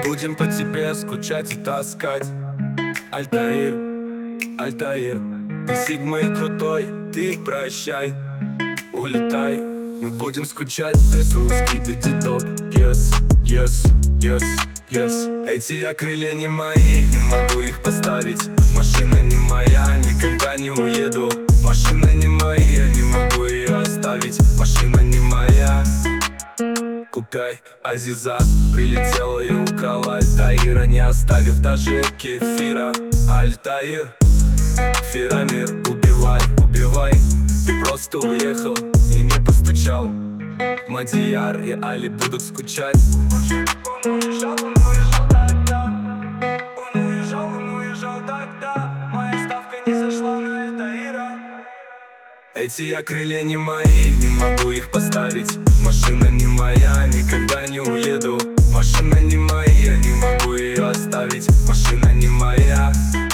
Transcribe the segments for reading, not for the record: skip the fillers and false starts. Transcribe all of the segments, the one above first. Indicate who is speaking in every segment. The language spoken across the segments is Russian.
Speaker 1: Будем по тебе скучать и таскать. Альтаир, Альтаир, ты сигма и крутой, ты прощай, улетай. Мы будем скучать, ты русский, ты титок. Yes, yes, yes, yes. Эти акрылья не мои, не могу их поставить. Машина не моя, никогда не уеду. Машина не моя, не могу ее оставить. Машина не моя. Кукай, Азиза прилетела и украла Альтаира, не оставив даже кефира. Альтаир, Фирамир, убивай, убивай. Ты просто уехал и не постучал. Мадияр и Али будут скучать. Он уезжал тогда. Он уезжал тогда. Моя ставка не зашла на Альтаира. Эти акрылья не мои, не могу их поставить. Машина не моя, никогда не уеду. Машина не моя, не могу ее оставить. Машина не моя.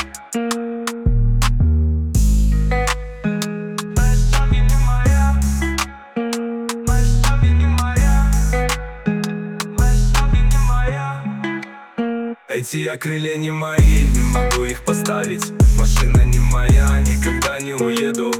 Speaker 1: Эти акрылья не мои, не могу их поставить. Машина не моя, никогда не уеду.